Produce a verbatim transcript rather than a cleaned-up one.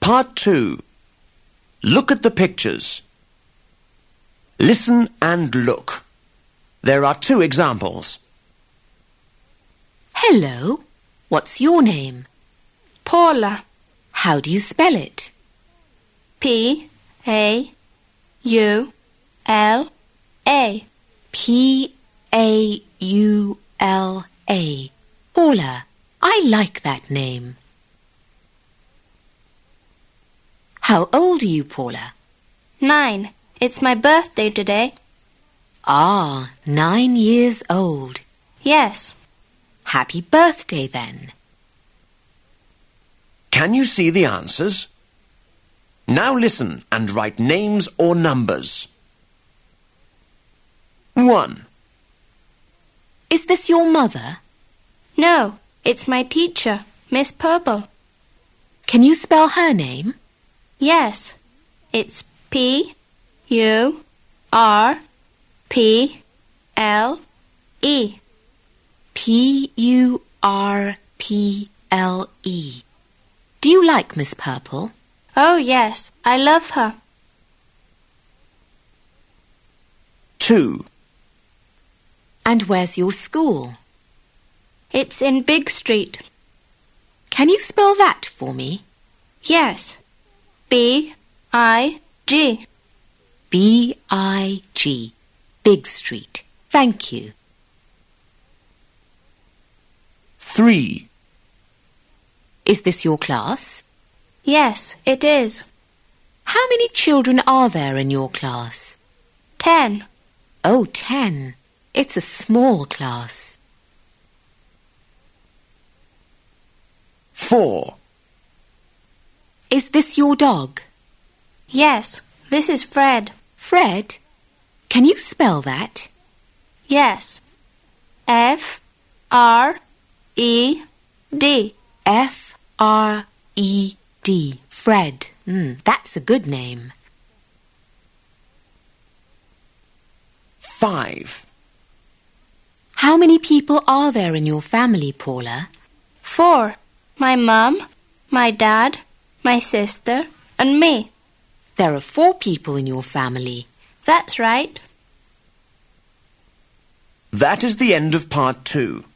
Part two. Look at the pictures. Listen and look. There are two examples. Hello. What's your name? Paula. How do you spell it? P A U L A. P A U L A. Paula. I like that name. How old are you, Paula? Nine. It's my birthday today. Ah, nine years old. Yes. Happy birthday, then. Can you see the answers? Now listen and write names or numbers. One. Is this your mother? No, it's my teacher, Miss Purple. Can you spell her name? Yes. It's P U R P L E. P U R P L E. Do you like Miss Purple? Oh, yes. I love her. Two. And where's your school? It's in Big Street. Can you spell that for me? Yes. B I G. B I G. Big Street. Thank you. Three. Is this your class? Yes, it is. How many children are there in your class? Ten. Oh, ten. It's a small class. Four. Is this your dog? Yes, this is Fred. Fred? Can you spell that? Yes. F R E D. F R E D. Fred. Mm, that's a good name. Five. How many people are there in your family, Paula? Four. My mum, my dad, my sister, and me. There are four people in your family. That's right. That is the end of part two.